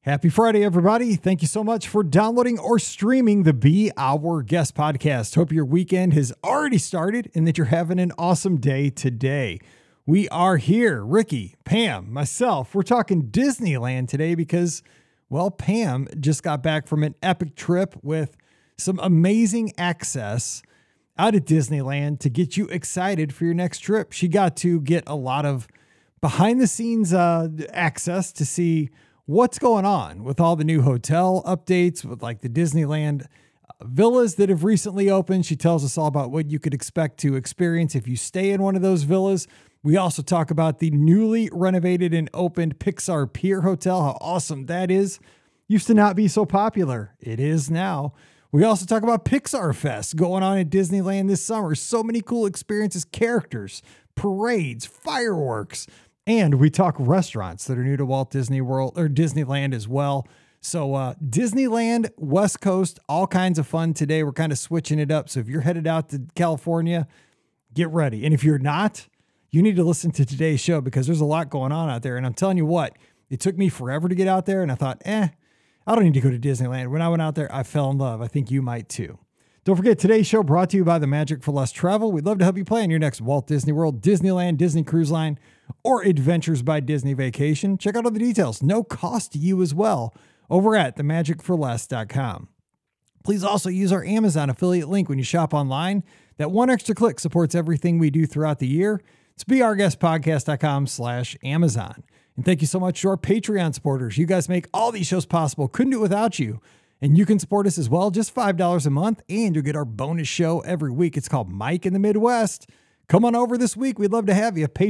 Happy Friday, everybody. Thank you so much for downloading or streaming the Be Our Guest podcast. Hope your weekend has already started and that you're having an awesome day today. We are here, Ricky, Pam, myself. We're talking Disneyland today because, well, Pam just got back from an epic trip with some amazing access out at Disneyland to get you excited for your next trip. She got to get a lot of behind the scenes access to see what's going on with all the new hotel updates, with like the Disneyland villas that have recently opened. She tells us all about what you could expect to experience if you stay in one of those villas. We also talk about the newly renovated and opened Pixar Pier Hotel, how awesome that is. Used to not be so popular. It is now. We also talk about Pixar Fest going on at Disneyland this summer. So many cool experiences, characters, parades, fireworks. And we talk restaurants that are new to Walt Disney World or Disneyland as well. So Disneyland, West Coast, all kinds of fun today. We're kind of switching it up. So if you're headed out to California, get ready. And if you're not, you need to listen to today's show because there's a lot going on out there. And I'm telling you what, it took me forever to get out there. And I thought, I don't need to go to Disneyland. When I went out there, I fell in love. I think you might too. Don't forget, today's show brought to you by the Magic for Less Travel. We'd love to help you plan your next Walt Disney World, Disneyland, Disney Cruise Line, or Adventures by Disney vacation. Check out all the details. No cost to you as well over at themagicforless.com. Please also use our Amazon affiliate link when you shop online. That one extra click supports everything we do throughout the year. It's beourguestpodcast.com/Amazon. And thank you so much to our Patreon supporters. You guys make all these shows possible. Couldn't do it without you. And you can support us as well, just $5 a month, and you'll get our bonus show every week. It's called Mike in the Midwest. Come on over this week. We'd love to have you at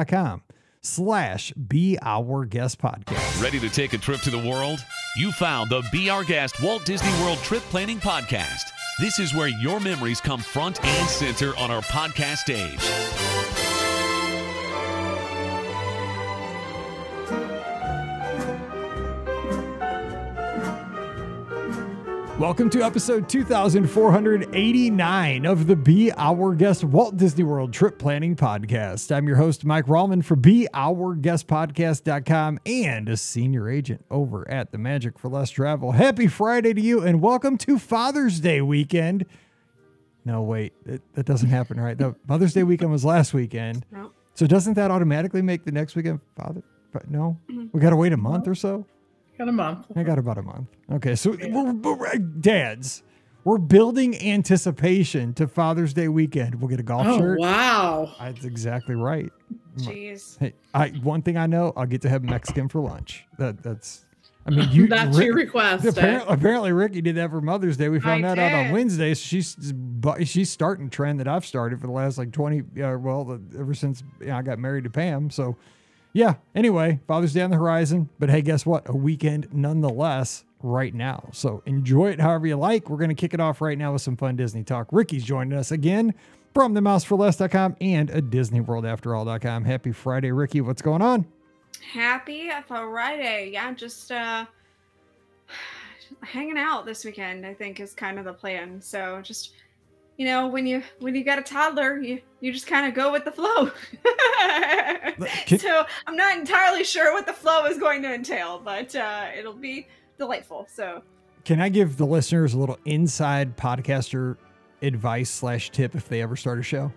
patreon.com/beourguestpodcast. Ready to take a trip to the world? You found the Be Our Guest Walt Disney World Trip Planning Podcast. This is where your memories come front and center on our podcast stage. Welcome to episode 2489 of the Be Our Guest Walt Disney World Trip Planning Podcast. I'm your host, Mike Rallman for beourguestpodcast.com and a senior agent over at the Magic for Less Travel. Happy Friday to you and welcome to Father's Day weekend. No, wait, that doesn't happen, right? The Mother's Day weekend was last weekend. No. So doesn't that automatically make the next weekend Father? But no, we got to wait a month or so. Got a month. I got about a month. Okay, so dads, we're building anticipation to Father's Day weekend. We'll get a golf shirt. Wow. That's exactly right. Jeez. Hey, one thing I know, I'll get to have Mexican for lunch. That's. I mean, you. That's your request. Apparently, Ricky did that for Mother's Day. We found that out on Wednesday. So she's starting a trend that I've started for the last like 20. Ever since I got married to Pam. So. Yeah, anyway, Father's Day on the horizon, but hey, guess what? A weekend nonetheless right now. So enjoy it however you like. We're going to kick it off right now with some fun Disney talk. Ricky's joining us again from themouseforless.com and a DisneyWorldAfterAll.com. Happy Friday, Ricky. What's going on? Happy Friday. Yeah, just hanging out this weekend, I think, is kind of the plan. So just, when you got a toddler, you just kind of go with the flow. So I'm not entirely sure what the flow is going to entail, but it'll be delightful. So can I give the listeners a little inside podcaster advice / tip if they ever start a show?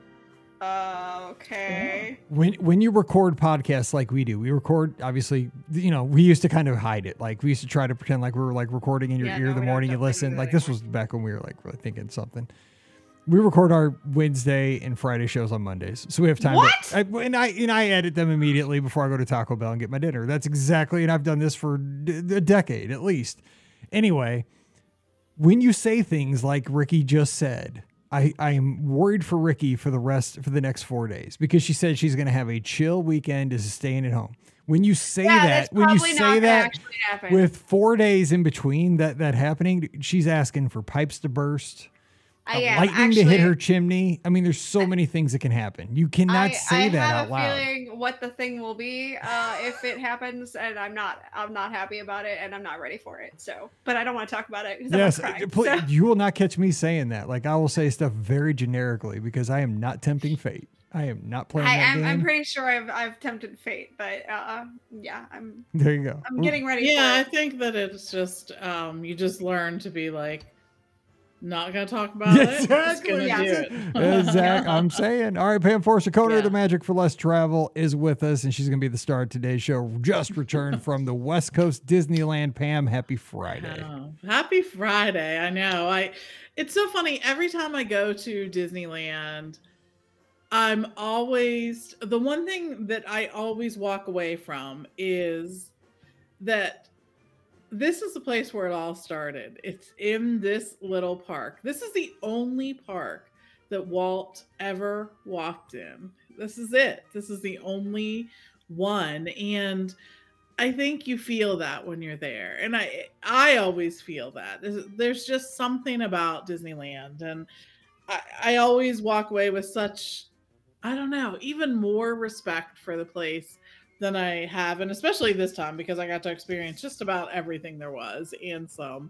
Okay. When you record podcasts like we do, we record, obviously, we used to kind of hide it. Like we used to try to pretend like we were like recording in your ear the morning you listen. Like this was back when we were like really thinking something. We record our Wednesday and Friday shows on Mondays, so we have time. What? And I edit them immediately before I go to Taco Bell and get my dinner. That's exactly, and I've done this for a decade at least. Anyway, when you say things like Ricky just said, I am worried for Ricky for the next 4 days because she said she's going to have a chill weekend, is staying at home. When you say that with 4 days in between that happening, she's asking for pipes to burst. Lightning to hit her chimney. I mean, there's so many things that can happen. You cannot say that out loud. I have a feeling what the thing will be if it happens, and I'm not happy about it, and I'm not ready for it. So, but I don't want to talk about it because yes, I'm crying, please, you will not catch me saying that. Like I will say stuff very generically because I am not tempting fate. I am not playing that game. I'm pretty sure I've tempted fate, but yeah, There you go. I'm getting ready. Yeah, for I think that it's just you just learn to be like, not gonna talk about it. Just Exactly. gonna do it. Exactly. I'm saying. All right, Pam Forster, co-owner of Yeah. the Magic for Less Travel, is with us, and she's going to be the star of today's show. Just returned from the West Coast Disneyland. Pam, happy Friday. Oh, happy Friday. I know. It's so funny. Every time I go to Disneyland, I'm always the one thing that I always walk away from is that this is the place where it all started. It's in this little park. This is the only park that Walt ever walked in. This is it. This is the only one. And I think you feel that when you're there. And I always feel that. There's just something about Disneyland. And I always walk away with such, I don't know, even more respect for the place than I have, and especially this time because I got to experience just about everything there was and some.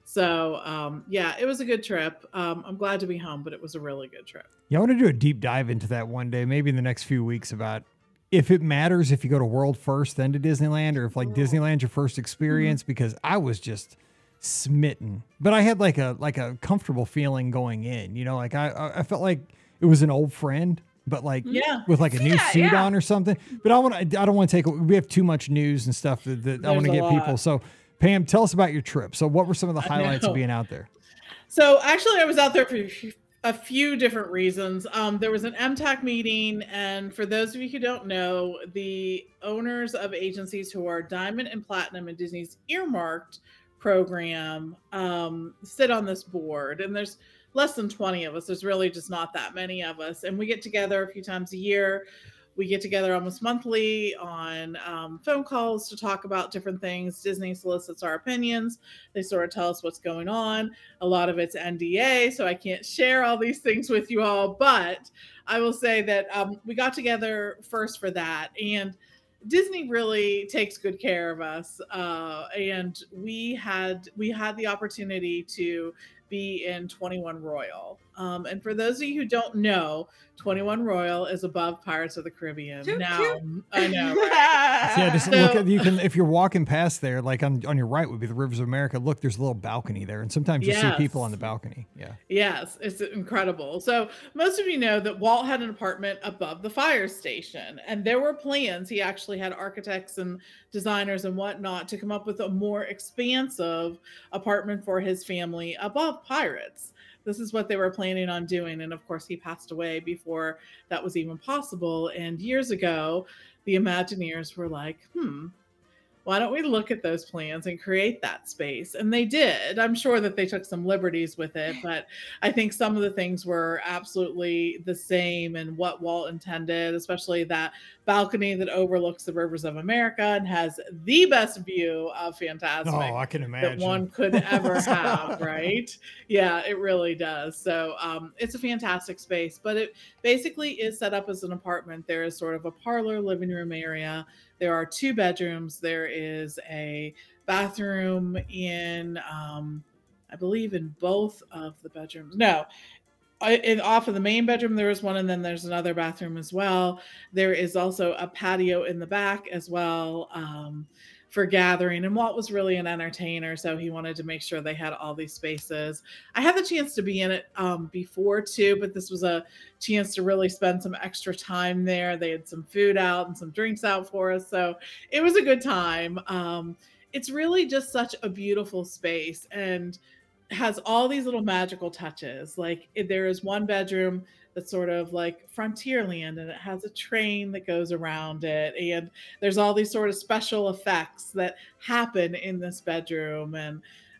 So yeah, it was a good trip. I'm glad to be home, but it was a really good trip. Yeah, I want to do a deep dive into that one day, maybe in the next few weeks, about if it matters if you go to World first, then to Disneyland, or if like Disneyland's your first experience, because I was just smitten. But I had like a comfortable feeling going in, you know, like I felt like it was an old friend, but like Yeah. with like a new suit yeah. on or something. But I don't want to take, we have too much news and stuff that I want to There's get a people. lot. So Pam, tell us about your trip. So what were some of the highlights of being out there? So actually, I was out there for a few different reasons. There was an MTAC meeting, and for those of you who don't know, the owners of agencies who are Diamond and Platinum in Disney's earmarked program sit on this board, and there's less than 20 of us. There's really just not that many of us, and we get together a few times a year. We get together almost monthly on phone calls to talk about different things. Disney solicits our opinions. They sort of tell us what's going on. A lot of it's NDA, so I can't share all these things with you all. But I will say that we got together first for that. And Disney really takes good care of us. And we had the opportunity to be in 21 Royal. And for those of you who don't know, 21 Royal is above Pirates of the Caribbean. Toot, Now, toot. I know, right? Yeah, just So- look at, you can, if you're walking past there, like on your right would be the Rivers of America. Look, there's a little balcony there, and sometimes you'll see people on the balcony. Yeah. Yes, it's incredible. So most of you know that Walt had an apartment above the fire station, and there were plans. He actually had architects and designers and whatnot to come up with a more expansive apartment for his family above Pirates. This is what they were planning on doing. And of course, he passed away before that was even possible. And years ago, the Imagineers were like, why don't we look at those plans and create that space? And they did. I'm sure that they took some liberties with it, but I think some of the things were absolutely the same and what Walt intended, especially that balcony that overlooks the Rivers of America and has the best view of Fantasmic Oh, I can imagine. that one could ever have, right? Yeah, it really does. So it's a fantastic space, but it basically is set up as an apartment. There is sort of a parlor, living room area. There are 2 bedrooms. There is a bathroom in, I believe, in both of the bedrooms. No, off of the main bedroom, there is one, and then there's another bathroom as well. There is also a patio in the back as well for gathering. And Walt was really an entertainer, so he wanted to make sure they had all these spaces. I had the chance to be in it before too, but this was a chance to really spend some extra time there. They had some food out and some drinks out for us, so it was a good time. It's really just such a beautiful space and has all these little magical touches. Like there is one bedroom that's sort of like Frontierland, and it has a train that goes around it, and there's all these sort of special effects that happen in this bedroom. And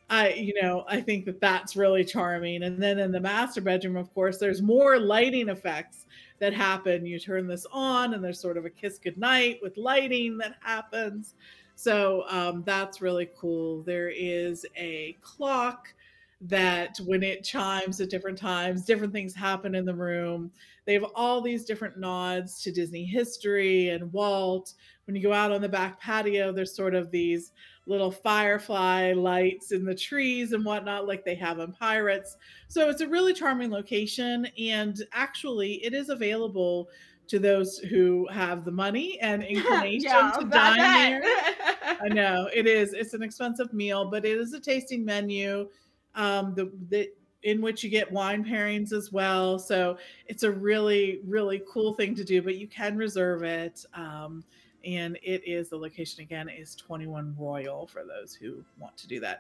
I think that that's really charming. And then in the master bedroom, of course, there's more lighting effects that happen. You turn this on, and there's sort of a kiss goodnight with lighting that happens. So that's really cool. There is a clock that when it chimes at different times, different things happen in the room. They have all these different nods to Disney history and Walt. When you go out on the back patio, there's sort of these little firefly lights in the trees and whatnot, like they have in Pirates. So it's a really charming location. And actually, it is available to those who have the money and inclination Yeah, to about dine there. that. I know it is. It's an expensive meal, but it is a tasting menu. The in which you get wine pairings as well. So it's a really, really cool thing to do, but you can reserve it. And it is, the location again is 21 Royal for those who want to do that.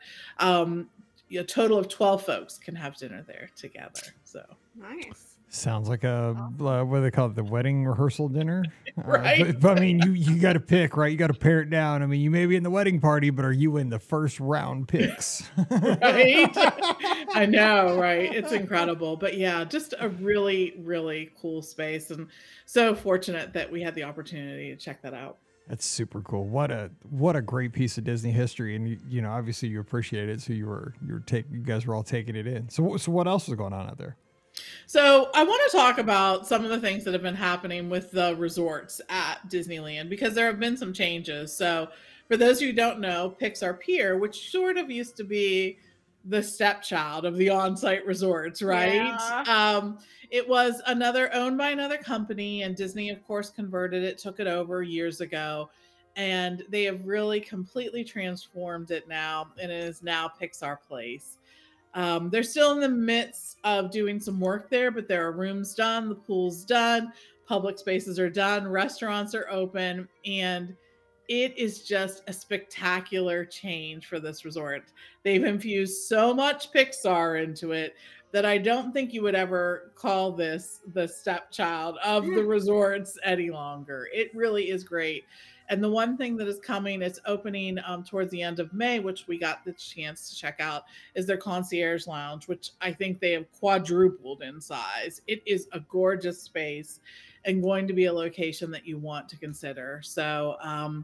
A total of 12 folks can have dinner there together. So Nice. Sounds like a what do they call it? The wedding rehearsal dinner, Right. But I mean, you got to pick, right? You got to pare it down. I mean, you may be in the wedding party, but are you in the first round picks? Right. I know, right? It's incredible. But yeah, just a really, really cool space, and so fortunate that we had the opportunity to check that out. That's super cool. What a great piece of Disney history, and you know, obviously you appreciate it. So you guys were all taking it in. So what else was going on out there? So I want to talk about some of the things that have been happening with the resorts at Disneyland, because there have been some changes. So for those who don't know, Pixar Pier, which sort of used to be the stepchild of the on-site resorts, right? Yeah. It was owned by another company, and Disney, of course, converted it, took it over years ago, and they have really completely transformed it now, and it is now Pixar Place. They're still in the midst of doing some work there, but there are rooms done, the pool's done, public spaces are done, restaurants are open, and it is just a spectacular change for this resort. They've infused so much Pixar into it that I don't think you would ever call this the stepchild of the resorts any longer. It really is great. And the one thing that is coming, it's opening towards the end of May, which we got the chance to check out, is their concierge lounge, which I think they have quadrupled in size. It is a gorgeous space and going to be a location that you want to consider. So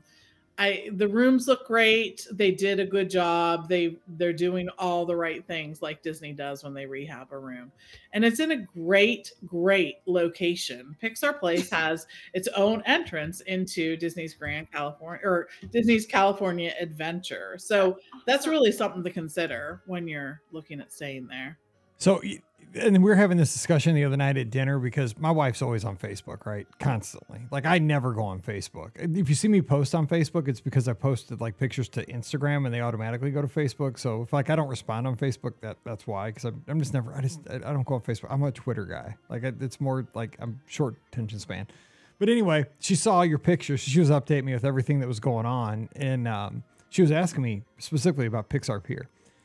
the rooms look great. They did a good job. They're doing all the right things like Disney does when they rehab a room. And it's in a great, great location. Pixar Place has its own entrance into Disney's Disney's California Adventure. So that's really something to consider when you're looking at staying there. So, and we were having this discussion the other night at dinner because my wife's always on Facebook, right? Constantly. Like I never go on Facebook. If you see me post on Facebook, it's because I posted like pictures to Instagram and they automatically go to Facebook. So if like I don't respond on Facebook, that's why. Because I'm just never. I don't go on Facebook. I'm a Twitter guy. Like it's more like I'm short attention span. But anyway, she saw your pictures. She was updating me with everything that was going on, and she was asking me specifically about Pixar Pier,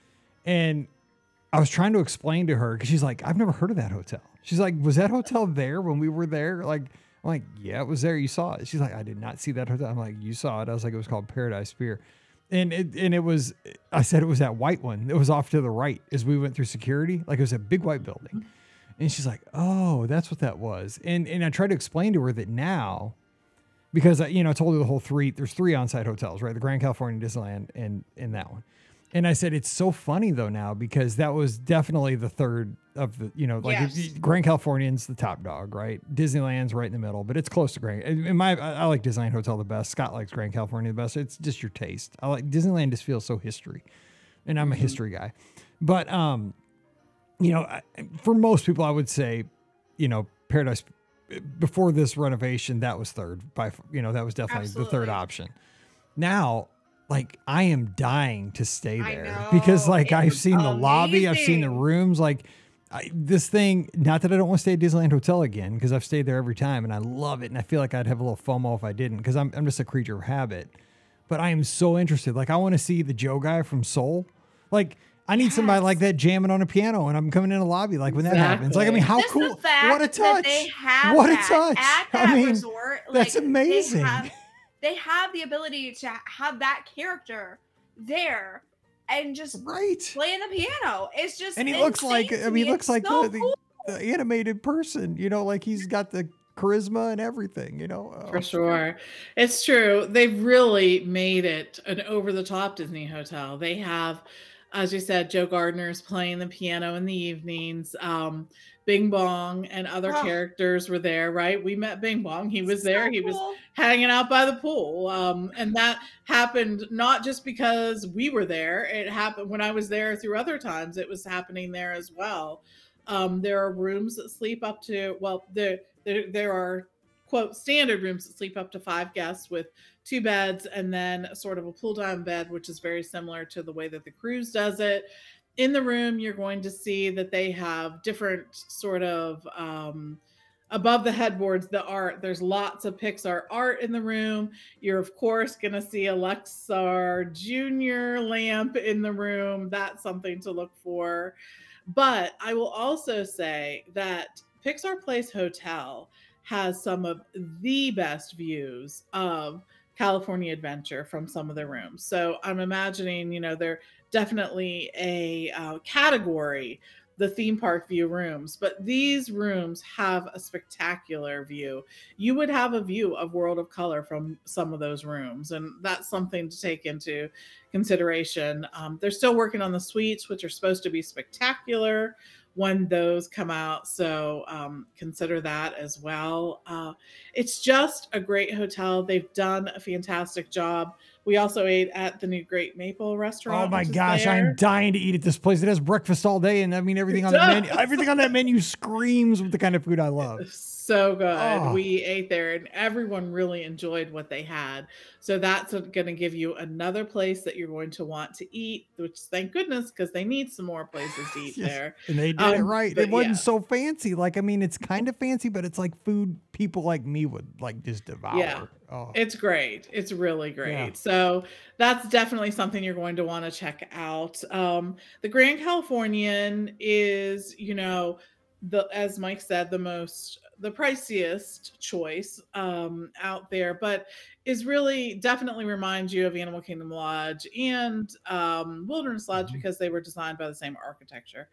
and I was trying to explain to her because she's like, I've never heard of that hotel. She's like, was that hotel there when we were there? Like, I'm like, yeah, it was there. You saw it. She's like, I did not see that hotel. I'm like, you saw it. I was like, it was called Paradise Pier. And it was, I said it was that white one. It was off to the right as we went through security. Like it was a big white building. And she's like, oh, that's what that was. And I tried to explain to her that now, because I told her the whole there's 3 on-site hotels, right? The Grand California Disneyland and that one. And I said, it's so funny though now, because that was definitely the third of the, Yes. Grand Californian's the top dog, right? Disneyland's right in the middle, but it's close to Grand. I like Disneyland Hotel the best. Scott likes Grand California the best. It's just your taste. I like Disneyland just feels so history, and I'm a history guy. But, for most people, I would say, Paradise before this renovation, that was third that was definitely the third Absolutely. option. Now, like I am dying to stay I there know. because like It I've was seen the lobby, I've seen the amazing. rooms, like this thing, not that I don't want to stay at Disneyland Hotel again, because I've stayed there every time and I love it. And I feel like I'd have a little FOMO if I didn't, because I'm just a creature of habit, but I am so interested. Like I want to see the Joe guy from Soul. Like I need somebody like that jamming on a piano and I'm coming in the lobby. Like when that happens, like, I mean, how Just cool, the fact what a that touch. they have What a that touch. at I that mean, resort. that's amazing. They have the ability to have that character there and just Right. playing the piano. It's just And he looks like, insane to I mean, he me. looks It's like so the cool. animated person, like he's got the charisma and everything, For sure. It's true. They've really made it an over-the-top Disney hotel. They have, as you said, Joe Gardner's playing the piano in the evenings. Bing Bong and other Oh. characters were there, right? We met Bing Bong. He was there. So He was cool. hanging out by the pool. And that happened not just because we were there. It happened when I was there through other times. It was happening there as well. There are rooms that sleep up to, well, there are quote standard rooms that sleep up to 5 guests with 2 beds, and then sort of a pull down bed, which is very similar to the way that the cruise does it. In the room, you're going to see that they have different sort of above the headboards, the art. There's lots of Pixar art in the room. You're of course going to see a Luxor Junior lamp in the room. That's something to look for. But I will also say that Pixar Place Hotel has some of the best views of California Adventure from some of the rooms. So I'm imagining, they're definitely a category, the theme park view rooms, but these rooms have a spectacular view. You would have a view of World of Color from some of those rooms, and that's something to take into consideration. They're still working on the suites, which are supposed to be spectacular when those come out, so consider that as well. It's just a great hotel. They've done a fantastic job. We also ate at the new Great Maple restaurant. Oh my gosh, I'm dying to eat at this place. It has breakfast all day, and I mean everything on that menu screams with the kind of food I love. So good. Oh. We ate there, and everyone really enjoyed what they had. So that's going to give you another place that you're going to want to eat, which thank goodness, because they need some more places to eat there. And they did it right. It wasn't so fancy. Like, I mean, it's kind of fancy, but it's like food people like me would like just devour. Yeah. Oh. It's great. It's really great. Yeah. So that's definitely something you're going to want to check out. The Grand Californian is, as Mike said, the priciest choice out there, but is really definitely reminds you of Animal Kingdom Lodge and Wilderness Lodge because they were designed by the same architecture.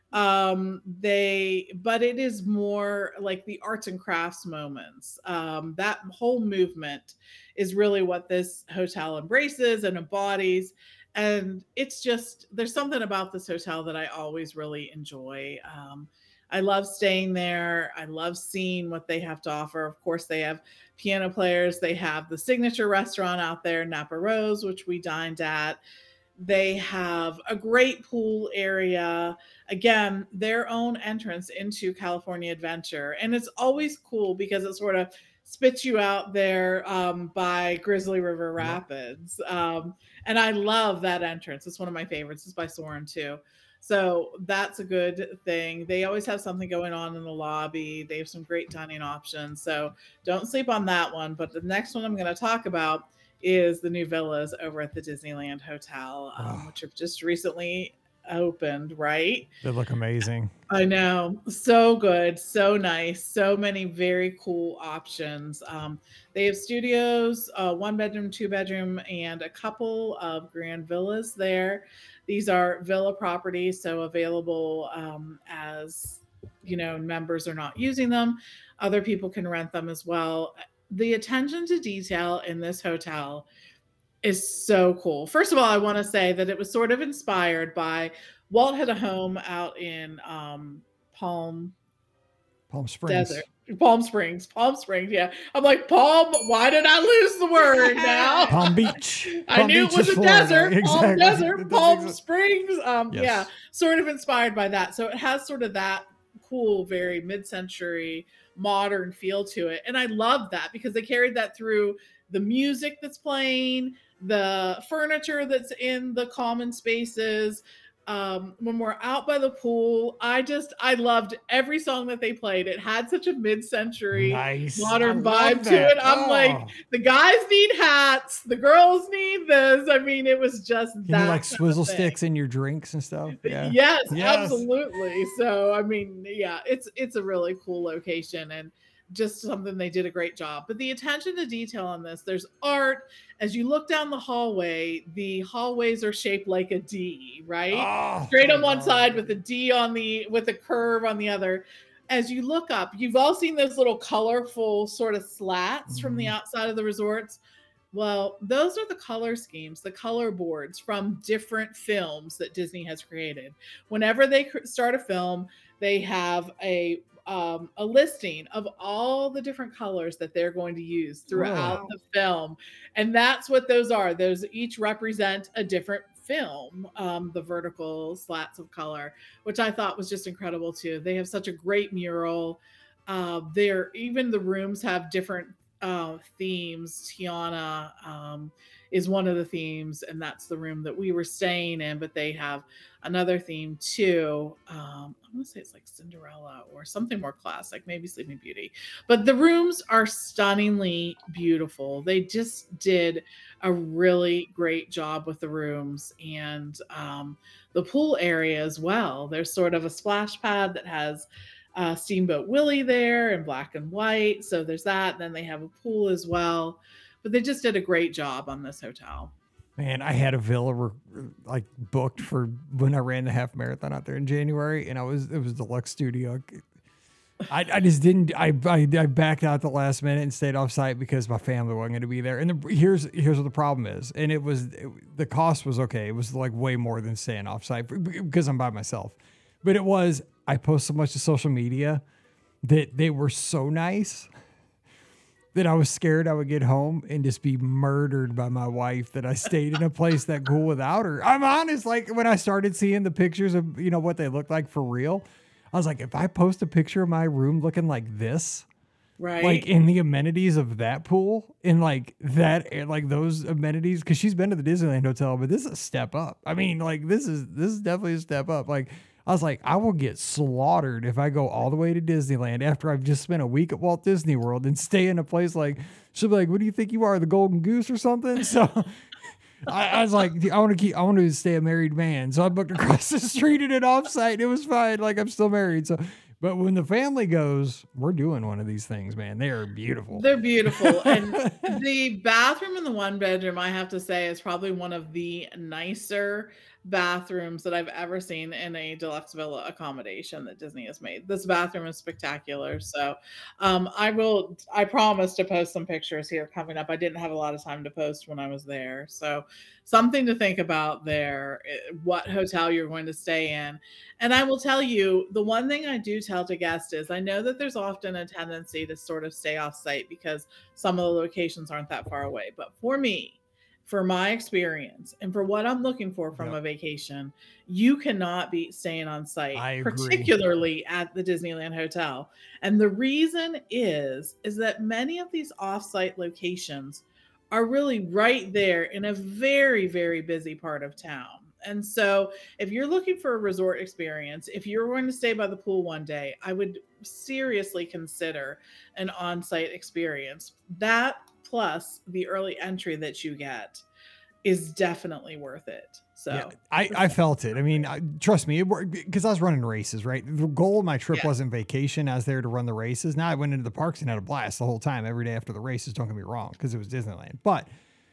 But it is more like the arts and crafts moments. That whole movement is really what this hotel embraces and embodies. And it's just, there's something about this hotel that I always really enjoy. I love staying there. I love seeing what they have to offer. Of course, they have piano players. They have the signature restaurant out there, Napa Rose, which we dined at. They have a great pool area. Again, their own entrance into California Adventure. And it's always cool because it sort of spits you out there by Grizzly River Rapids. And I love that entrance. It's one of my favorites. It's by Soarin' too. So that's a good thing. They always have something going on in the lobby. They have some great dining options. So don't sleep on that one. But the next one I'm going to talk about is the new villas over at the Disneyland Hotel, which have just recently opened, right? They look amazing. I know. So good. So nice. So many very cool options. They have studios, 1-bedroom, 2-bedroom, and a couple of grand villas there. These are villa properties, so available as, members are not using them. Other people can rent them as well. The attention to detail in this hotel is so cool. First of all, I want to say that it was sort of inspired by Walt had a home out in Palm Springs. Desert. Palm Springs. Yeah. I'm like, why did I lose the word now? Palm Beach. I knew it was a Florida. desert. Exactly. Palm Desert, Palm Springs. Yes. Yeah, sort of inspired by that. So it has sort of that cool, very mid-century modern feel to it. And I love that because they carried that through the music that's playing, the furniture that's in the common spaces. When we're out by the pool, I loved every song that they played. It had such a mid-century modern vibe to it. I'm like, the guys need hats, the girls need this. I mean, it was just that. You like swizzle sticks in your drinks and stuff. Yeah. Yes, absolutely. So, I mean, yeah, it's a really cool location and just something they did a great job. But the attention to detail on this, there's art. As you look down the hallway, the hallways are shaped like a D, right? Straight on one side with a D with a curve on the other. As you look up, you've all seen those little colorful sort of slats from the outside of the resorts. Well, those are the color schemes, the color boards from different films that Disney has created. Whenever they start a film, they have a listing of all the different colors that they're going to use throughout the film. And that's what those are. Those each represent a different film, the vertical slats of color, which I thought was just incredible too. They have such a great mural. There, even the rooms have different themes. Tiana is one of the themes, and that's the room that we were staying in. But they have another theme too. I'm gonna say it's like Cinderella or something more classic, maybe Sleeping Beauty. But the rooms are stunningly beautiful. They just did a really great job with the rooms, and the pool area as well. There's sort of a splash pad that has Steamboat Willie there in black and white. So there's that. Then they have a pool as well. But they just did a great job on this hotel. Man, I had a villa like booked for when I ran the half marathon out there in January, and it was deluxe studio. I just didn't. I backed out the last minute and stayed off site because my family wasn't going to be there. And here's what the problem is. And the cost was okay. It was like way more than staying off site because I'm by myself. But I post so much to social media that they were so nice that I was scared I would get home and just be murdered by my wife that I stayed in a place that cool without her. I'm honest. Like when I started seeing the pictures of, what they look like for real, I was like, if I post a picture of my room looking like this, right, like in the amenities of that pool and like that, like those amenities, because she's been to the Disneyland Hotel, but this is a step up. I mean, like this is definitely a step up. Like I was like, I will get slaughtered if I go all the way to Disneyland after I've just spent a week at Walt Disney World and stay in a place like, she'll be like, what do you think you are, the Golden Goose or something? So I was like, I want to stay a married man. So I booked across the street at an offsite. It was fine. Like I'm still married. So, but when the family goes, we're doing one of these things, man. They are beautiful. They're beautiful. And the bathroom in the one bedroom, I have to say, is probably one of the nicer bathrooms that I've ever seen in a deluxe villa accommodation that Disney has made. This bathroom is spectacular. So I promise to post some pictures here coming up. I didn't have a lot of time to post when I was there. So something to think about there, what hotel you're going to stay in. And I will tell you, the one thing I do tell to guests is I know that there's often a tendency to sort of stay off site because some of the locations aren't that far away. But for me, for my experience and for what I'm looking for from a vacation, you cannot be staying on site, particularly at the Disneyland Hotel. And the reason is that many of these off-site locations are really right there in a very, very busy part of town. And so if you're looking for a resort experience, if you're going to stay by the pool one day, I would seriously consider an on-site experience. That plus the early entry that you get is definitely worth it. So yeah, I felt it. I mean, trust me, because I was running races, right? The goal of my trip wasn't vacation. I was there to run the races. Now I went into the parks and had a blast the whole time, every day after the races. Don't get me wrong, because it was Disneyland. But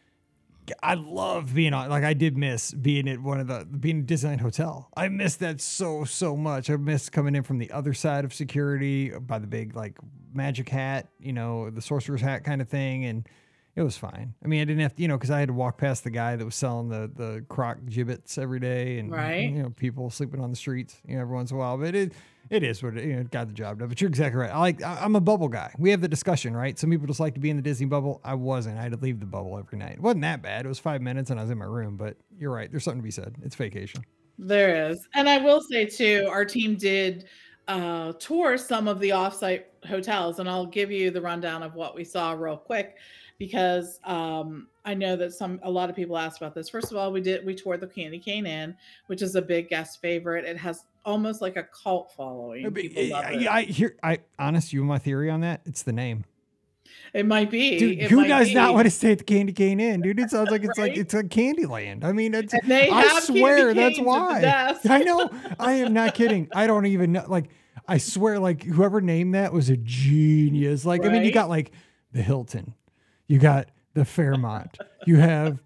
I love being on, like I did miss being at being at Disneyland Hotel. I missed that so much. I missed coming in from the other side of security by the big like magic hat, the sorcerer's hat kind of thing. And it was fine. I mean, I didn't have to, because I had to walk past the guy that was selling the croc gibbets every day and, people sleeping on the streets, every once in a while, but it is what it got the job done. But you're exactly right. I'm a bubble guy. We have the discussion, right? Some people just like to be in the Disney bubble. I wasn't. I had to leave the bubble every night. It wasn't that bad. It was 5 minutes and I was in my room, but you're right. There's something to be said. It's vacation. There is. And I will say too, our team did tour some of the offsite hotels, and I'll give you the rundown of what we saw real quick because I know that a lot of people asked about this. First of all, we toured the Candy Cane Inn, which is a big guest favorite. It has almost like a cult following. People love it. Honest, you and my theory on that, it's the name. It might be. Dude, who does not want to stay at the Candy Cane Inn, dude? It sounds like it's right? Like it's a Candyland. I mean, I swear that's why. I know. I am not kidding. I don't even know. Like, I swear, like whoever named that was a genius. Like, right? I mean, you got like the Hilton, you got the Fairmont, you have,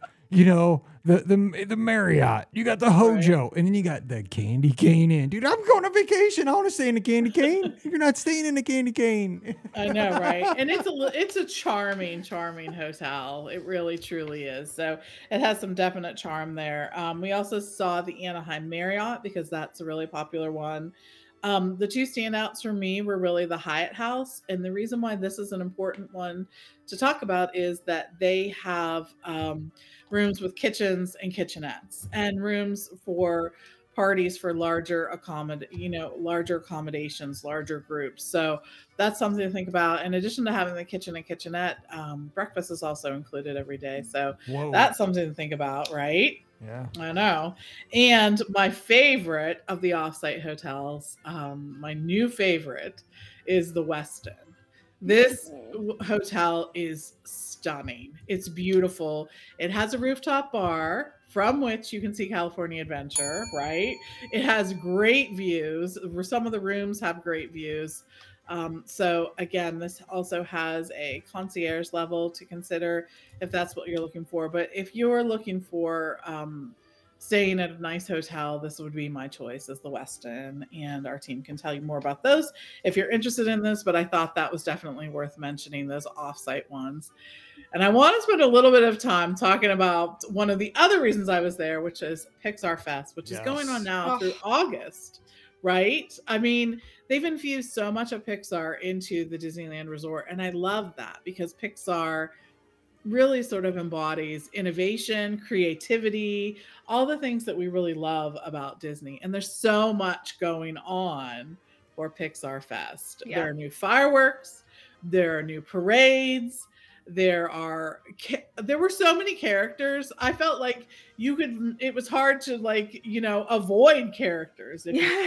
the Marriott, you got the Hojo, right? And then you got the Candy Cane Inn. Dude, I'm going on vacation. I want to stay in the Candy Cane. You're not staying in the Candy Cane. I know, right? And it's a charming hotel. It really, truly is. So it has some definite charm there. We also saw the Anaheim Marriott because that's a really popular one. The two standouts for me were really the Hyatt House. And the reason why this is an important one to talk about is that they have rooms with kitchens and kitchenettes and rooms for parties for larger accommodations, larger groups. So that's something to think about. In addition to having the kitchen and kitchenette, breakfast is also included every day. So that's something to think about, right? Yeah, I know. And my favorite of the offsite hotels, my new favorite, is the Westin. This hotel is stunning. It's beautiful. It has a rooftop bar from which you can see California Adventure, right? It has great views. Some of the rooms have great views. So again, this also has a concierge level to consider if that's what you're looking for. But if you're looking for staying at a nice hotel, this would be my choice as the Westin, and our team can tell you more about those if you're interested in this. But I thought that was definitely worth mentioning, those offsite ones. And I want to spend a little bit of time talking about one of the other reasons I was there, which is Pixar Fest, which is going on now through August, right? I mean, they've infused so much of Pixar into the Disneyland Resort, and I love that because Pixar really sort of embodies innovation, creativity, all the things that we really love about Disney. And there's so much going on for Pixar Fest. Yeah. There are new fireworks, there are new parades, there were so many characters. I felt like it was hard to avoid characters.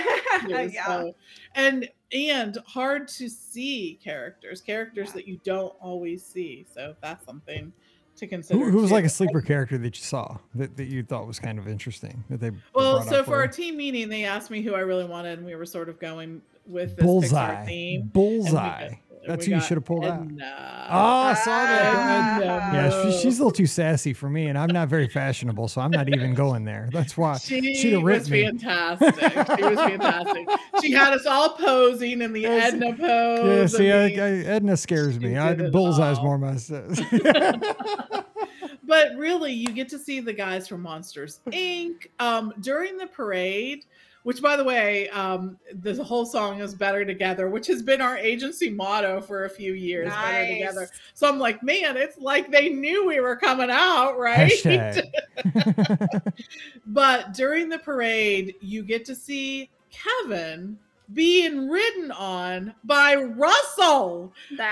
And hard to see characters that you don't always see. So that's something to consider. Who was like a sleeper character that you saw that you thought was kind of interesting that they for our team meeting, they asked me who I really wanted, and we were sort of going with this Bullseye. Pixar theme. Bullseye. That's who you should have pulled out. Oh, I saw that. Yeah, she's a little too sassy for me, and I'm not very fashionable, so I'm not even going there. That's why she'd have ripped me. Fantastic. She was fantastic. She had us all posing in the Edna pose. Yeah, see, Edna scares me. Bullseye's more my stuff. But really, you get to see the guys from Monsters, Inc. During the parade, which, by the way, the whole song is Better Together, which has been our agency motto for a few years. Nice. Better Together. So I'm like, man, it's like they knew we were coming out, right? But during the parade, you get to see Kevin being ridden on by Russell.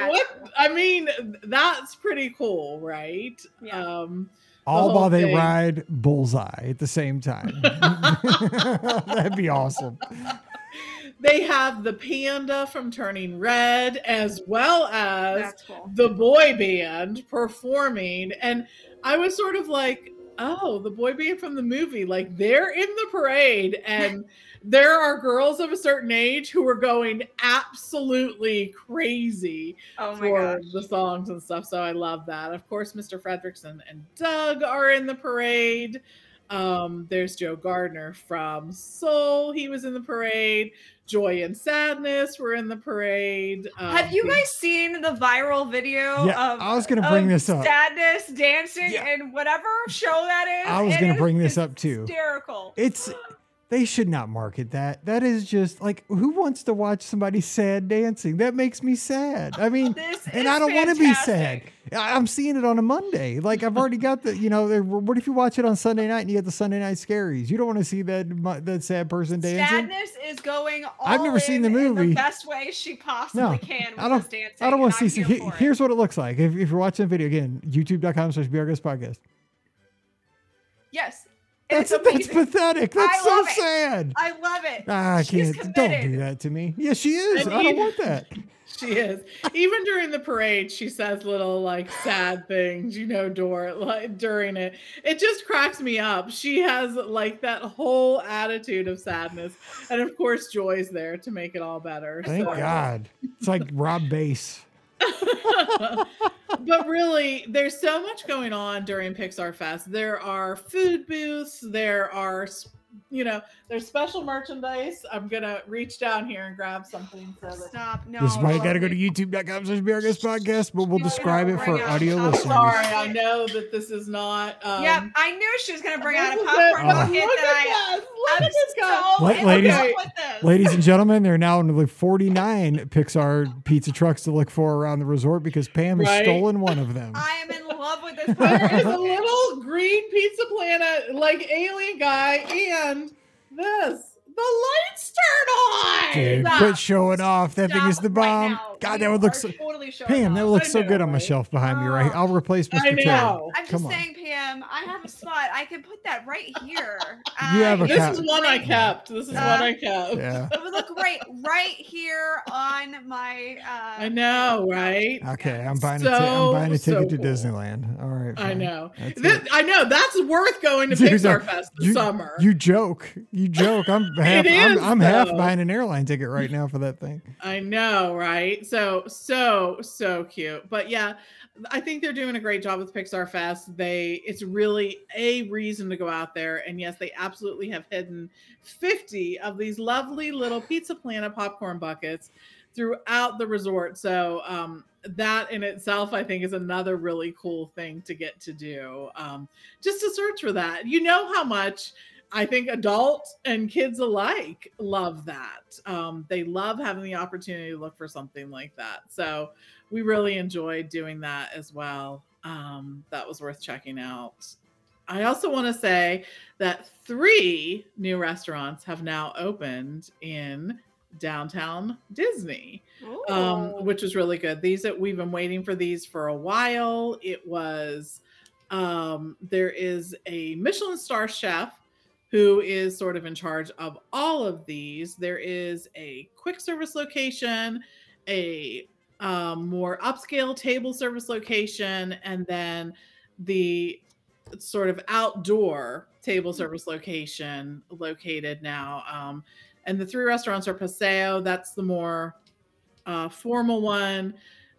That's pretty cool, right? Yeah. All while they ride Bullseye at the same time. That'd be awesome. They have the panda from Turning Red, as well as the boy band performing. And I was sort of like, oh, the boy band from the movie, like they're in the parade, and there are girls of a certain age who are going absolutely crazy for the songs and stuff. So I love that. Of course, Mr. Fredrickson and Doug are in the parade. There's Joe Gardner from Soul. He was in the parade. Joy and Sadness were in the parade. Have you guys seen the viral video of I was going to bring this up. Sadness dancing in whatever show that is? I was going to bring this up too. Hysterical. They should not market that. That is just like, who wants to watch somebody sad dancing? That makes me sad. I mean, and I don't want to be sad. I'm seeing it on a Monday. Like I've already got what if you watch it on Sunday night and you get the Sunday night scaries? You don't want to see that sad person dancing. Sadness is going all I've never seen the movie. in the best way she possibly can with this dancing. I don't want to see. Here's what it looks like. If you're watching the video again, youtube.com/BRGuestPodcast. Yes. That's pathetic. That's so sad. I love it. I can't. Don't do that to me. Yeah, she is. I don't want that. She is. Even during the parade, she says little sad things, during it. It just cracks me up. She has that whole attitude of sadness. And of course, Joy's there to make it all better. Thank God. It's like Rob Bass. But really, there's so much going on during Pixar Fest. There are food booths. There are, there's special merchandise. I'm going to reach down here and grab something. Stop. No. This is why you got to go to youtube.com/BRGuestPodcast, but we'll describe it for audio listeners. Sorry, I know that this is not. Yeah, I knew she was going to bring out a popcorn bucket Ladies and gentlemen, there are now only 49 Pixar pizza trucks to look for around the resort because Pam has stolen one of them. I am in love with this. There is a little green Pizza Planet alien guy, and this. The lights turn on. Dude, Stop. quit showing off. That thing is the Stop right bomb. now. God, You that would look are so. totally showing Pam, that off. would look I so know, good on my right? shelf behind me, right? I'll replace Mr. I Terry. know. I'm Come just on. saying, Pam, I have a spot. I can put that right here. You have a This cat. is one I kept. This is what I kept. Yeah. It would look great right here on my. I know, right? Okay, Yeah. I'm buying So, a so ticket to cool. Disneyland. All right. I fine. know. That's it. I know. That's worth going to Dude, Pixar Fest this you, summer. You joke. You joke. I'm half. is, I'm half though. buying an airline ticket right now for that thing. I know, right? So cute. But yeah, I think they're doing a great job with Pixar Fest. It's really a reason to go out there. And yes, they absolutely have hidden 50 of these lovely little Pizza Planet popcorn buckets throughout the resort. So that in itself, I think, is another really cool thing to get to do. Just to search for that. You know how much I think adults and kids alike love that. They love having the opportunity to look for something like that. So we really enjoyed doing that as well. That was worth checking out. I also want to say that 3 new restaurants have now opened in downtown Disney, which was really good. We've been waiting for these for a while. It was there is a Michelin star chef who is sort of in charge of all of these. There is a quick service location, a more upscale table service location, and then the sort of outdoor table service location located now. And the 3 restaurants are Paseo, that's the more formal one.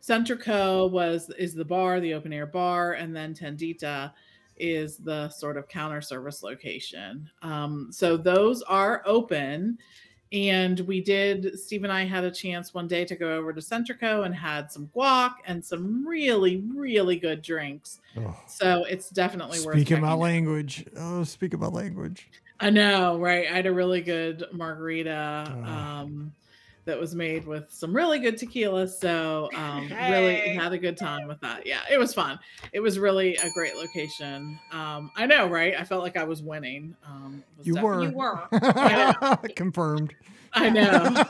Centrico is the bar, the open air bar, and then Tendita is the sort of counter service location. So those are open. And Steve and I had a chance one day to go over to Centrico and had some guac and some really, really good drinks. Oh. So it's definitely worth Speaking my checking out. language. Oh, speaking my language. I know, right? I had a really good margarita that was made with some really good tequila. So really had a good time with that. Yeah, it was fun. It was really a great location. I know, right? I felt like I was winning. You were. You were. Confirmed. I know.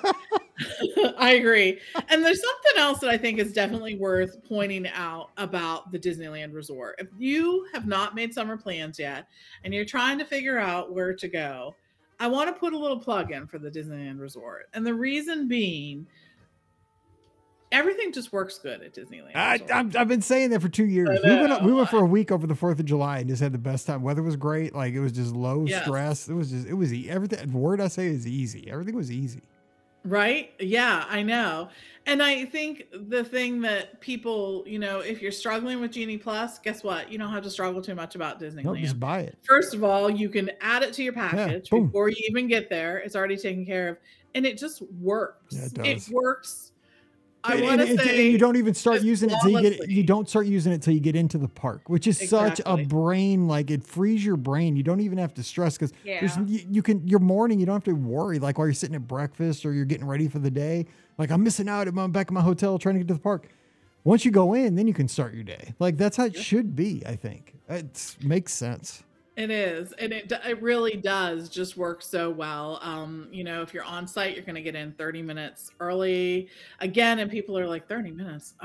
I agree. And there's something else that I think is definitely worth pointing out about the Disneyland Resort. If you have not made summer plans yet and you're trying to figure out where to go, I want to put a little plug in for the Disneyland Resort. And the reason being, everything just works good at Disneyland. I've been saying that for 2 years. We went for a week over the 4th of July and just had the best time. Weather was great. Like, it was just low stress. It was everything. The word I say is easy. Everything was easy. Right? Yeah, I know. And I think the thing that people, if you're struggling with Genie Plus, guess what? You don't have to struggle too much about Disneyland. Nope, just buy it. First of all, you can add it to your package boom. before you even get there. It's already taken care of. And it just works. Yeah, it does. It works. I want to say you don't even start just using it till flawlessly. you don't start using it till you get into the park, which is such a Exactly. brain, like, it frees your brain. You don't even have to stress because your morning, you don't have to worry, like, while you're sitting at breakfast or you're getting ready for the day. Like, I'm missing out at back at my hotel trying to get to the park. Once you go in, then you can start your day. Like, that's how it should be, I think. It makes sense. It is. And it really does just work so well. If you're on site, you're going to get in 30 minutes early again. And people are like, 30 minutes,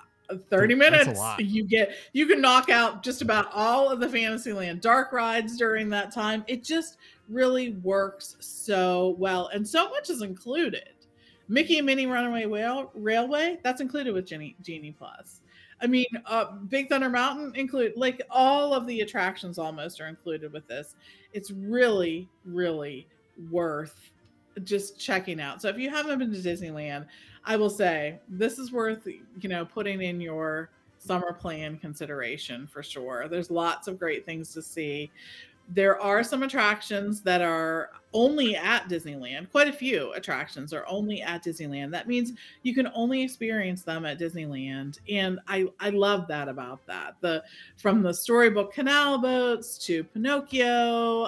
30 minutes. That's a lot. You can knock out just about all of the Fantasyland dark rides during that time. It just really works so well. And so much is included. Mickey and Minnie Runaway Railway, that's included with Genie Plus. I mean, Big Thunder Mountain like all of the attractions almost are included with this. It's really, really worth just checking out. So if you haven't been to Disneyland, I will say this is worth, putting in your summer plan consideration for sure. There's lots of great things to see. There are some attractions that are only at Disneyland. Quite a few attractions are only at Disneyland. That means you can only experience them at Disneyland. And I love that about that. From the Storybook Canal boats to Pinocchio,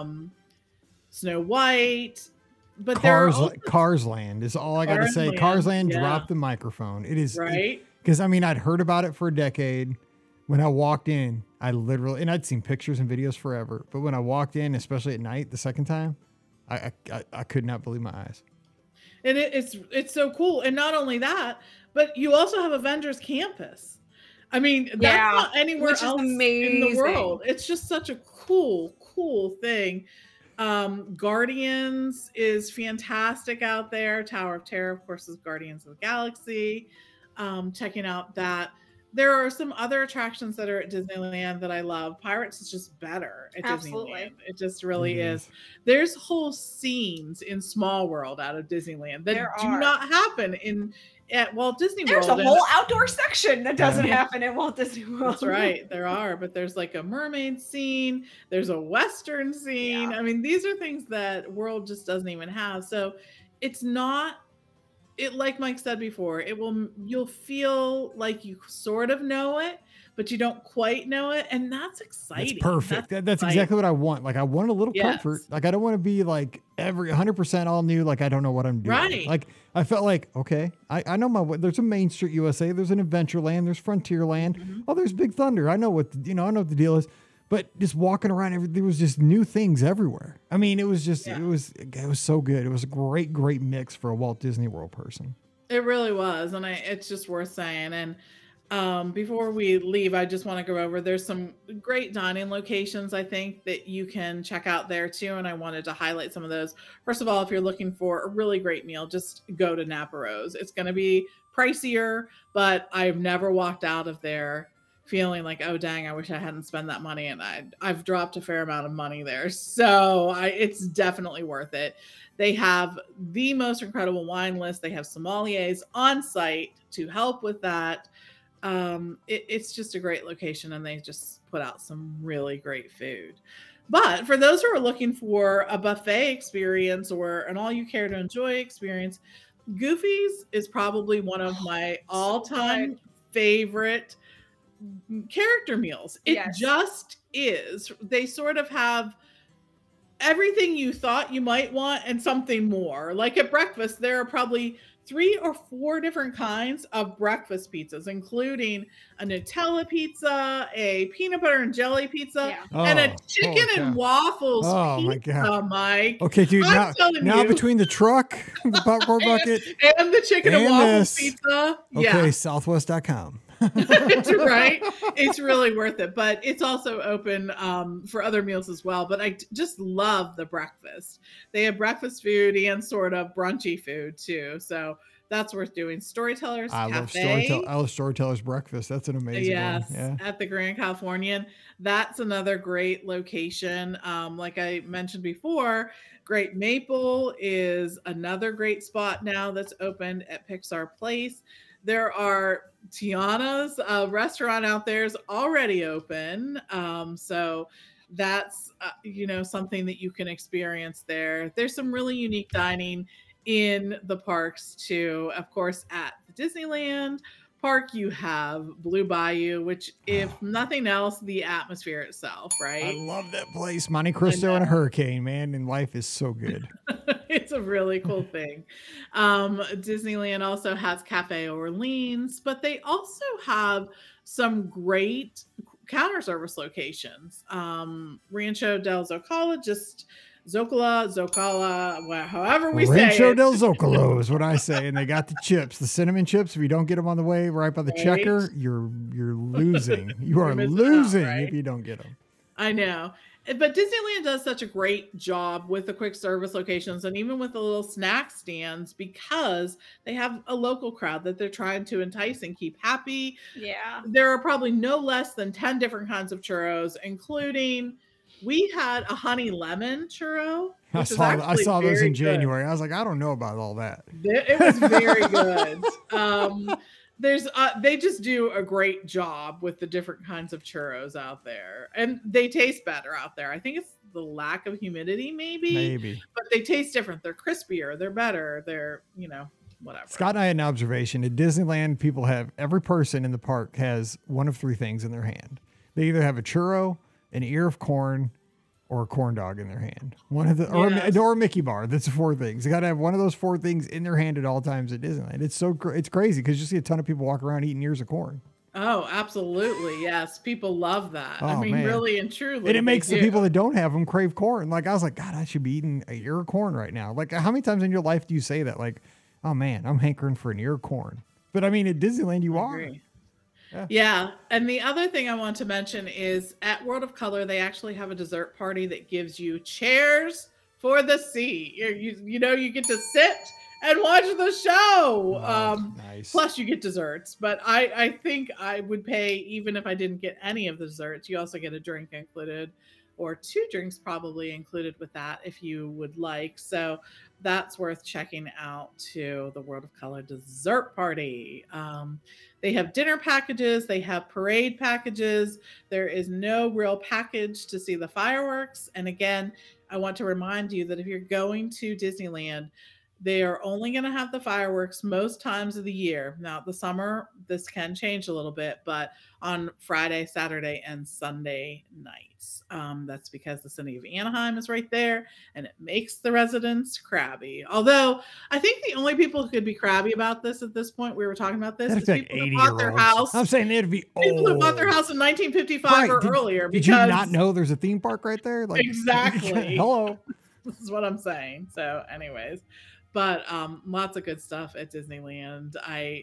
Snow White. But Cars Land is all I got to say. Cars Land, drop the microphone. It is right. Because I'd heard about it for a decade. When I walked in, and I'd seen pictures and videos forever, but when I walked in, especially at night, the second time, I could not believe my eyes. And it's so cool. And not only that, but you also have Avengers Campus. I mean, that's not anywhere which is else in amazing. the world. It's just such a cool thing. Guardians is fantastic out there. Tower of Terror, of course, is Guardians of the Galaxy. Checking out that. There are some other attractions that are at Disneyland that I love. Pirates is just better at Disneyland. It just really is. There's whole scenes in Small World out of Disneyland that do not happen at Walt Disney World. There's a whole outdoor section that doesn't happen at Walt Disney World. That's right. There are, but there's like a mermaid scene. There's a Western scene. I mean, these are things that World just doesn't even have. So it's not, like Mike said before, you'll feel like you sort of know it, but you don't quite know it. And that's exciting. That's perfect. That's exactly what I want. Like I want a little comfort. Like I don't want to be like 100% all new. Like I don't know what I'm doing. Right. Like I felt like, okay, I know my way. There's a Main Street USA. There's an Adventureland. There's Frontierland. Oh, there's Big Thunder. I know what the deal is. But just walking around, there was just new things everywhere. I mean, it was just, it was so good. It was a great mix for a Walt Disney World person. It really was. And it's just worth saying. And before we leave, I just want to go over, there's some great dining locations, I think, that you can check out there too. And I wanted to highlight some of those. First of all, if you're looking for a really great meal, just go to Napa Rose. It's going to be pricier, but I've never walked out of there feeling like, oh dang, I wish I hadn't spent that money. And I've dropped a fair amount of money there. So it's definitely worth it. They have the most incredible wine list. They have sommeliers on site to help with that. It's just a great location, and they just put out some really great food. But for those who are looking for a buffet experience or an all you care to enjoy experience, Goofy's is probably one of my all-time favorite character meals. It just is. They sort of have everything you thought you might want and something more. Like at breakfast, there are probably 3 or 4 different kinds of breakfast pizzas, including a Nutella pizza, a peanut butter and jelly pizza, and a chicken and waffles pizza, my God. Mike. Okay, dude, now between the truck, the popcorn bucket, and the chicken and waffles pizza. Okay, Southwest.com. Right. It's really worth it, but it's also open for other meals as well. But I just love the breakfast. They have breakfast food and sort of brunchy food too. So that's worth doing. Storytellers Cafe. I love Storytellers Breakfast. That's an amazing one. Yeah. At the Grand Californian. That's another great location. Like I mentioned before, Great Maple is another great spot now that's opened at Pixar Place. There are Tiana's restaurant out there is already open. So that's, something that you can experience there. There's some really unique dining in the parks too. Of course, at the Disneyland park, you have Blue Bayou, which, if nothing else, the atmosphere itself, right? I love that place. Monte Cristo and a hurricane, man, and life is so good. It's a really cool thing. Disneyland also has Cafe Orleans, but they also have some great counter service locations. Rancho del Zocalo, however we say it. Rancho del Zocalo is what I say. And they got the chips, the cinnamon chips. If you don't get them on the way right by the checker, you're losing. You are losing if you don't get them. I know. But Disneyland does such a great job with the quick service locations and even with the little snack stands, because they have a local crowd that they're trying to entice and keep happy. Yeah. There are probably no less than 10 different kinds of churros, including we had a honey lemon churro. I saw those in January. I was like, I don't know about all that. It was very good. They just do a great job with the different kinds of churros out there, and they taste better out there. I think it's the lack of humidity, maybe, but they taste different. They're crispier. They're better. They're, whatever. Scott and I had an observation at Disneyland. Every person in the park has one of 3 things in their hand. They either have a churro, an ear of corn, or a corn dog in their hand. One of the or a Mickey bar. That's 4 things. They got to have one of those 4 things in their hand at all times at Disneyland. It's crazy because you see a ton of people walk around eating ears of corn. Oh, absolutely. Yes. People love that. I Oh, mean, man. really and truly. And it they makes the do. people that don't have them crave corn. Like, I was like, God, I should be eating an ear of corn right now. Like, how many times in your life do you say that? Like, oh man, I'm hankering for an ear of corn. But I mean, at Disneyland, you I are. agree. Yeah. Yeah. And the other thing I want to mention is at World of Color, they actually have a dessert party that gives you chairs for the seat. You get to sit and watch the show. Oh, nice. Plus, you get desserts. But I think I would pay, even if I didn't get any of the desserts. You also get a drink included, or 2 drinks probably included with that if you would like. So that's worth checking out to the World of Color dessert party. They have dinner packages, they have parade packages. There is no real package to see the fireworks. And again, I want to remind you that if you're going to Disneyland, they are only going to have the fireworks most times of the year. Now, the summer, this can change a little bit, but on Friday, Saturday, and Sunday nights. That's because the city of Anaheim is right there, and it makes the residents crabby. Although, I think the only people who could be crabby about this at this point, we were talking about this, is Like people who bought their 80-year-olds. house. I'm saying they'd be old. People who bought their house in 1955 Right. or earlier. Did you not know there's a theme park right there? Like, Exactly. Hello. This is what I'm saying. So, anyways, but lots of good stuff at Disneyland.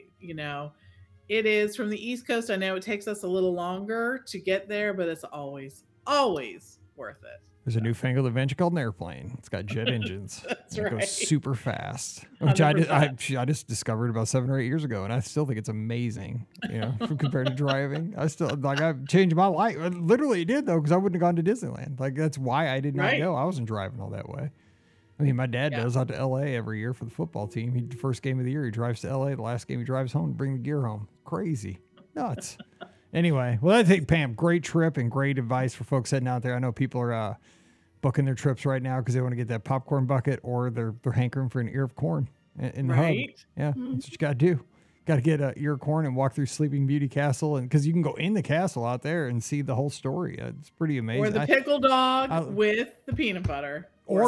It is from the East Coast. I know it takes us a little longer to get there, but it's always worth it. There's a newfangled adventure called an airplane. It's got jet engines. That's It right. goes super fast, which I 100%. just discovered about 7 or 8 years ago, and I still think it's amazing. Compared to driving, I've changed my life. I literally did though, because I wouldn't have gone to Disneyland. Like that's why I did not Right. go. I wasn't driving all that way. I mean, my dad Yeah. goes out to LA every year for the football team. The first game of the year, he drives to LA. The last game, he drives home to bring the gear home. Crazy, nuts. Anyway, well, I think Pam, great trip and great advice for folks heading out there. I know people are booking their trips right now because they want to get that popcorn bucket, or they're hankering for an ear of corn in the hub. Right. Yeah, that's what you got to do. Got to get an ear of corn and walk through Sleeping Beauty Castle, and because you can go in the castle out there and see the whole story. It's pretty amazing. Or the pickle dog with the peanut butter.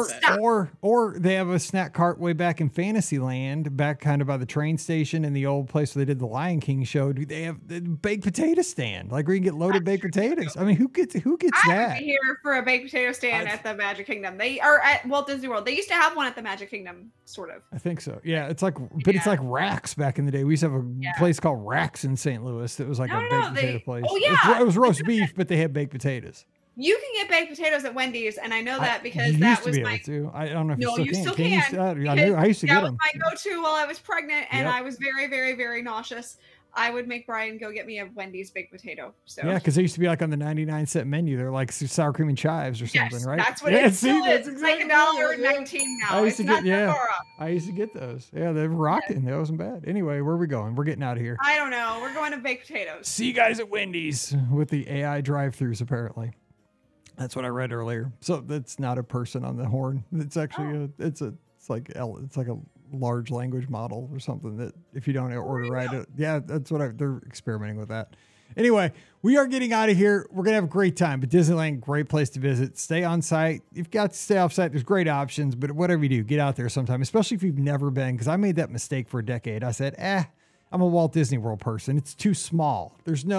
Or they have a snack cart way back in Fantasyland, back kind of by the train station in the old place where they did the Lion King show. Do they have the baked potato stand, like where you can get loaded baked potatoes? I mean, who gets I that? would be here for a baked potato stand at the Magic Kingdom. They are at Walt Disney World. They used to have one at the Magic Kingdom, sort of. I think so. Yeah, it's like, but it's like Rax back in the day. We used to have a place called Rax in St. Louis that was like a baked potato place. Oh, yeah. It was roast beef, but they had baked potatoes. You can get baked potatoes at Wendy's, and I know that because you that used to was be my. able to. I don't know if No, you you still still can. can. I used to get them. That was my go-to while I was pregnant, and Yep. I was very, very, very nauseous. I would make Brian go get me a Wendy's baked potato. So Yeah, because they used to be like on the 99-cent menu. They're like sour cream and chives or something, yes, right? that's what yeah, it still is. that's It's like exactly $1.19 now. I used It's to not get Pandora. I used to get those. Yeah, they're rocking. That wasn't bad. Anyway, where are we going? We're getting out of here. I don't know. We're going to baked potatoes. See you guys at Wendy's with the AI drive-thrus. Apparently, that's what I read earlier. So that's not a person on the horn. It's actually it's like a large language model or something that if you don't order right, that's what they're experimenting with that. Anyway, we are getting out of here. We're gonna have a great time, but Disneyland, great place to visit. Stay on site. You've got to stay off site. There's great options, but whatever you do, get out there sometime, especially if you've never been. Because I made that mistake for a decade. I said, I'm a Walt Disney World person. It's too small.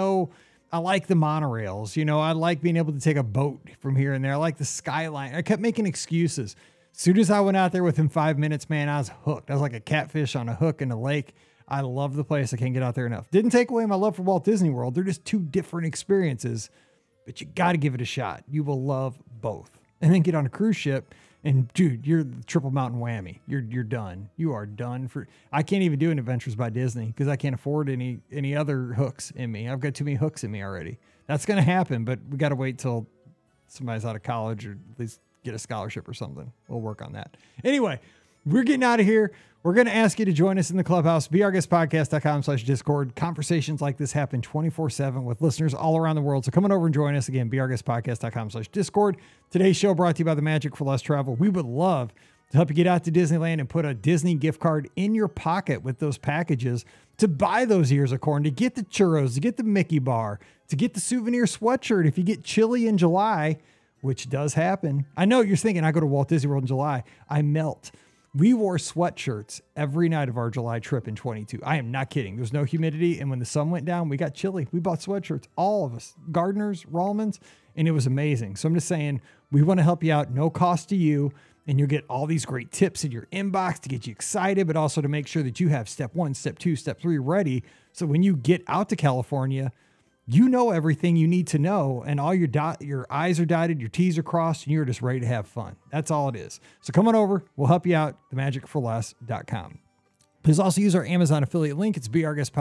I like the monorails. I like being able to take a boat from here and there. I like the skyline. I kept making excuses. As soon as I went out there within 5 minutes, man, I was hooked. I was like a catfish on a hook in a lake. I love the place. I can't get out there enough. Didn't take away my love for Walt Disney World. They're just two different experiences, but you got to give it a shot. You will love both. And then get on a cruise ship and dude, you're the triple mountain whammy. You're done. You are done I can't even do an Adventures by Disney because I can't afford any other hooks in me. I've got too many hooks in me already. That's going to happen, but we got to wait till somebody's out of college or at least get a scholarship or something. We'll work on that. Anyway, we're getting out of here. We're going to ask you to join us in the clubhouse, beourguestpodcast.com/Discord. Conversations like this happen 24/7 with listeners all around the world. So come on over and join us again, beourguestpodcast.com/Discord. Today's show brought to you by the Magic for Less Travel. We would love to help you get out to Disneyland and put a Disney gift card in your pocket with those packages to buy those ears of corn, to get the churros, to get the Mickey bar, to get the souvenir sweatshirt. If you get chilly in July, which does happen. I know you're thinking I go to Walt Disney World in July, I melt. We wore sweatshirts every night of our July trip in 22. I am not kidding. There's no humidity. And when the sun went down, we got chilly. We bought sweatshirts, all of us, Gardners, Rollmans, and it was amazing. So I'm just saying, we want to help you out, no cost to you. And you'll get all these great tips in your inbox to get you excited, but also to make sure that you have step 1, step 2, step 3 ready. So when you get out to California, you know everything you need to know, and all your I's are dotted, your T's are crossed, and you're just ready to have fun. That's all it is. So come on over. We'll help you out. themagicforless.com. Please also use our Amazon affiliate link. It's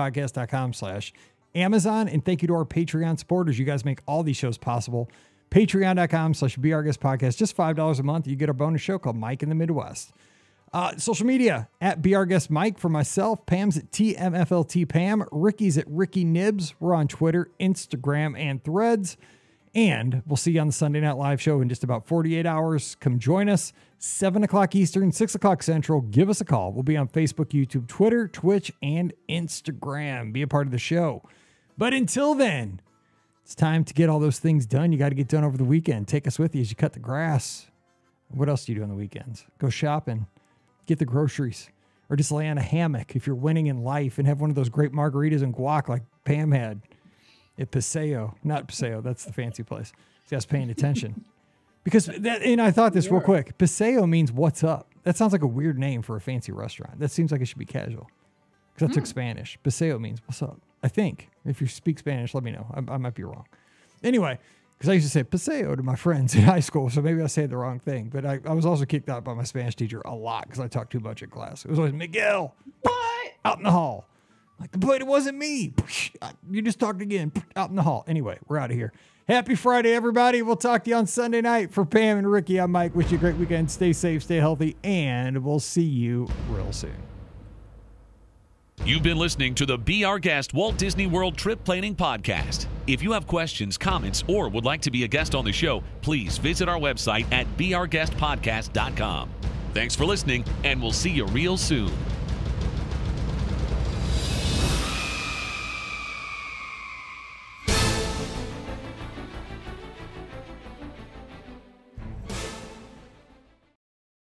beourguestpodcast.com/Amazon. And thank you to our Patreon supporters. You guys make all these shows possible. Patreon.com/beourguestpodcast. Just $5 a month. You get a bonus show called Mike in the Midwest. Social media at beourguestmike for myself. Pam's at TMFLTPam. Ricky's at Ricky Nibs. We're on Twitter, Instagram, and Threads. And we'll see you on the Sunday Night Live show in just about 48 hours. Come join us, 7 o'clock Eastern, 6 o'clock Central. Give us a call. We'll be on Facebook, YouTube, Twitter, Twitch, and Instagram. Be a part of the show. But until then, it's time to get all those things done. You got to get done over the weekend. Take us with you as you cut the grass. What else do you do on the weekends? Go shopping. Get the groceries, or just lay on a hammock if you're winning in life and have one of those great margaritas and guac like Pam had at Paseo. Not Paseo, that's the fancy place. See, I was paying attention. Because that, and I thought this real quick. Paseo means what's up. That sounds like a weird name for a fancy restaurant. That seems like it should be casual. Because I took Spanish. Paseo means what's up. I think. If you speak Spanish, let me know. I might be wrong. Anyway, because I used to say Paseo to my friends in high school, so maybe I said the wrong thing. But I was also kicked out by my Spanish teacher a lot because I talked too much in class. It was always, Miguel, what? Out in the hall. Like, but it wasn't me. You just talked again. Out in the hall. Anyway, we're out of here. Happy Friday, everybody. We'll talk to you on Sunday night. For Pam and Ricky, I'm Mike. Wish you a great weekend. Stay safe, stay healthy, and we'll see you real soon. You've been listening to the Be Our Guest Walt Disney World Trip Planning Podcast. If you have questions, comments, or would like to be a guest on the show, please visit our website at beourguestpodcast.com. Thanks for listening, and we'll see you real soon.